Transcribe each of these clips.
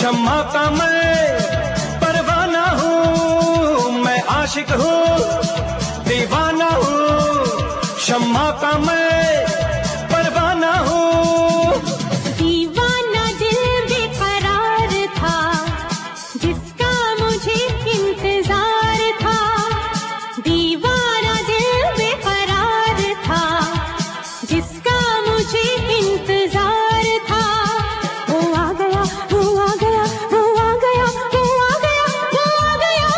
शम्मा का मैं परवाना हूँ, मैं आशिक हूँ, दीवाना हूँ। शम्मा का मैं परवाना हूँ। दीवाना दिल बेकरार था, जिसका मुझे इंतजार था। दीवाना दिल बेकरार था, जिसका मुझे इंतजार था। वो आ गया, वो आ गया, वो आ गया, वो आ गया, वो आ गया।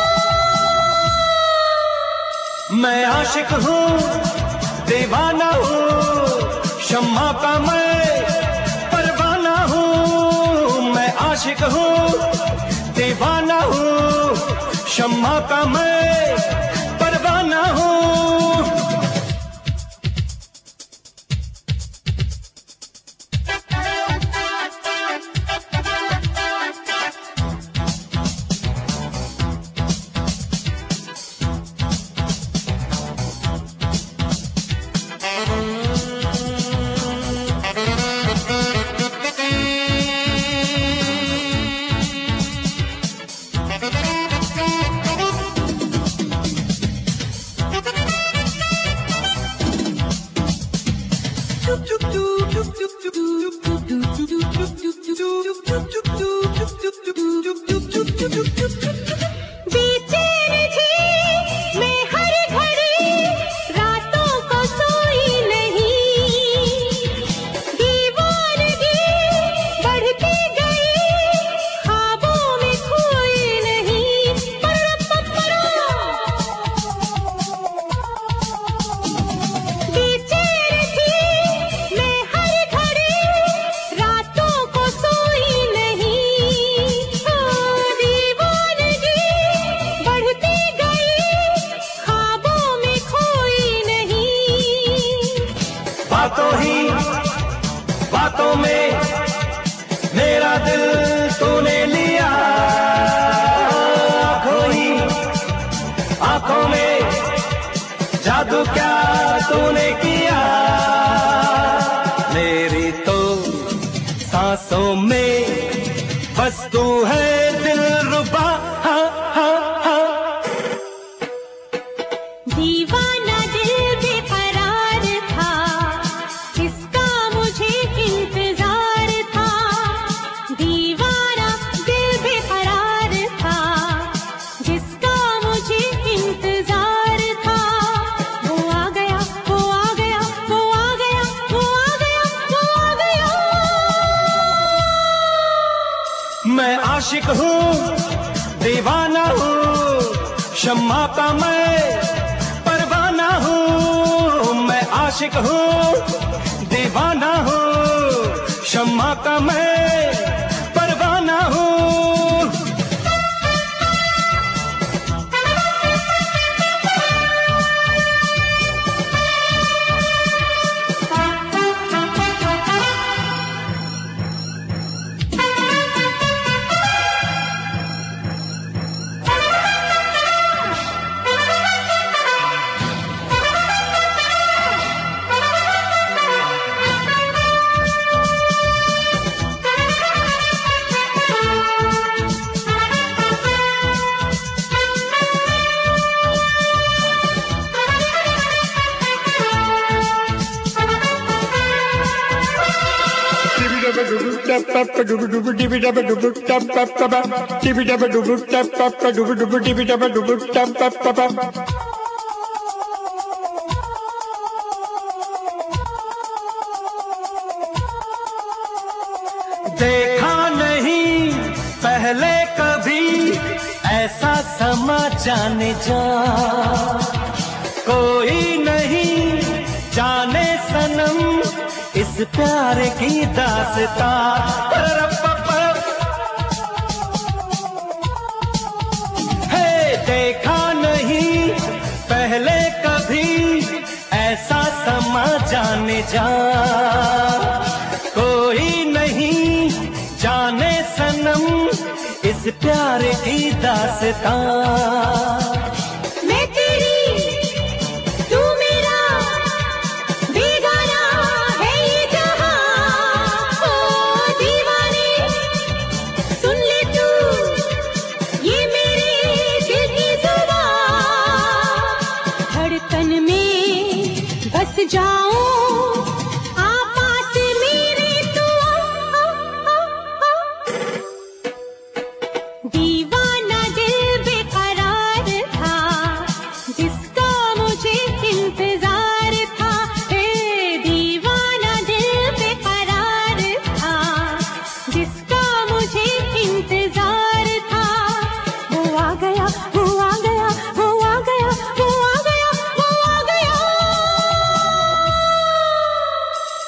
मैं आशिक हूँ, दीवाना हूँ। शम्मा का मैं परवाना हूँ, मैं आशिक हूँ, दीवाना हूँ। शम्मा का मैं परवाना हूँ। बातों में मेरा दिल तूने लिया, आंखों में जादू क्या तूने किया। मेरी तो सांसों में बस तू है दिलरुबा। हाँ हाँ हाँ। दीवाना दिल बेकरार था, इसका मुझे इंतजार था। दीवाना दिल बेकरार था, जिसका मुझे इंतजार था। वो आ गया, वो आ गया, वो आ गया, वो आ गया, वो आ गया। मैं आशिक हूँ, दीवाना हूँ। शम्मा का मैं परवाना हूँ, मैं आशिक हूँ, दीवाना हूँ। शम्मा का मैं परवाना हूँ। देखा नहीं पहले कभी ऐसा समा, जाने जा कोई नहीं जाने सनम इस प्यार की दास्तां। है देखा नहीं पहले कभी ऐसा समा, जाने जा कोई नहीं जाने सनम इस प्यार की दास्तां। मैं तेरी, तू मेरा, बेगाना है ये जहां। ओ दीवाने, सुन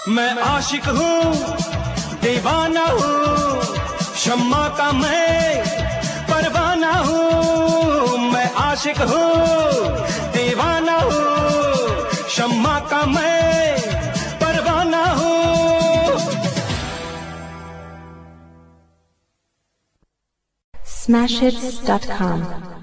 मैं आशिक हूँ, दीवाना हूँ, शम्मा का मैं परवाना हूँ। मैं आशिक हूँ, दीवाना हूँ, शम्मा का मैं परवाना हूँ। Smashhits.com